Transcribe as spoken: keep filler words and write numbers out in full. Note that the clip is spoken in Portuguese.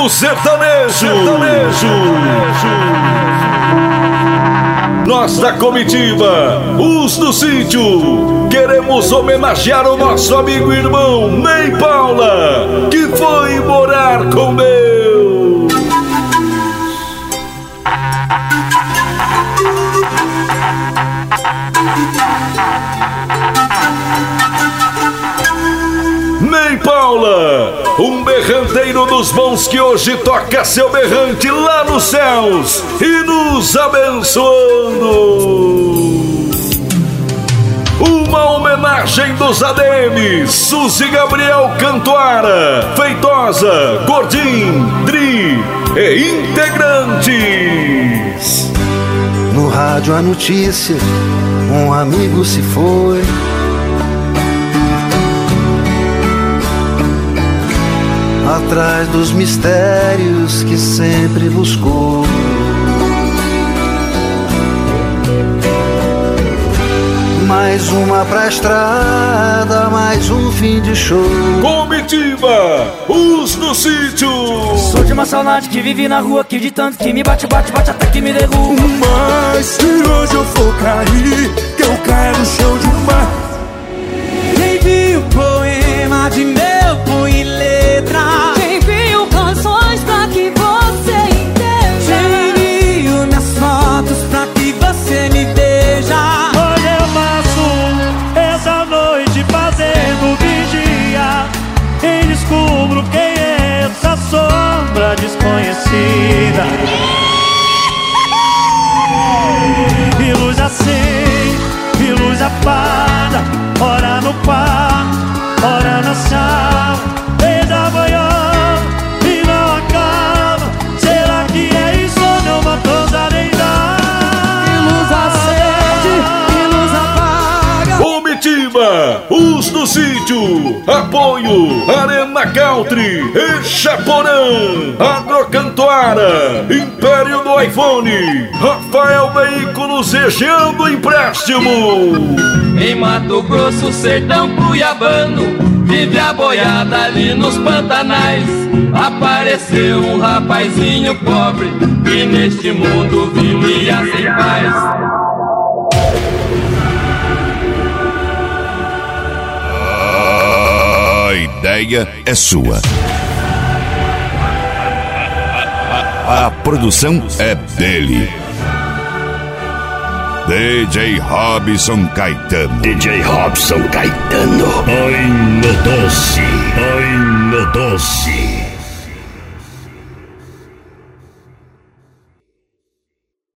ritmo sertanejo. sertanejo. Nós da comitiva, os do sítio, queremos homenagear o nosso amigo e irmão Ney Paula, que foi morar com Deus. Ney Paula, um berranteiro dos bons que hoje toca seu berrante lá nos céus e nos abençoando. Uma homenagem dos A D Ms, Suzy Gabriel Cantuara, Feitosa, Gordim, Dri e integrantes. No rádio a notícia, um amigo se foi. Atrás dos mistérios que sempre buscou. Mais uma pra estrada, mais um fim de show. Comitiva, os do sítio. Sou de uma saudade que vive na rua, que de tanto que me bate, bate, bate até que me derruba. Mas se hoje eu for cair, que eu caia no chão de mar. Quem viu o poema de meu punho e letra? Quem viu canções pra que você entenda? Envio minhas fotos pra que você me veja. Hoje eu passo essa noite fazendo vigia e descubro quem é essa sombra desconhecida. E luz acende, e luz apaga, ora no quarto, ora na sala. Vez a manhã e não acaba. Será que é isso ou não uma coisa nem dá? E luz acende, e luz apaga. Comitiva, os do sítio, apoio, Arena Country, Echaporã, Agrocantuara, Império do iPhone, Rafael Veículos regiando empréstimo. Em Mato Grosso, sertão cuiabano, vive a boiada ali nos pantanais. Apareceu um rapazinho pobre que neste mundo vivia sem paz. A ideia é sua. A produção é dele. D J Robson Caetano. D J Robson Caetano. Oi, no doce. Oi, no doce.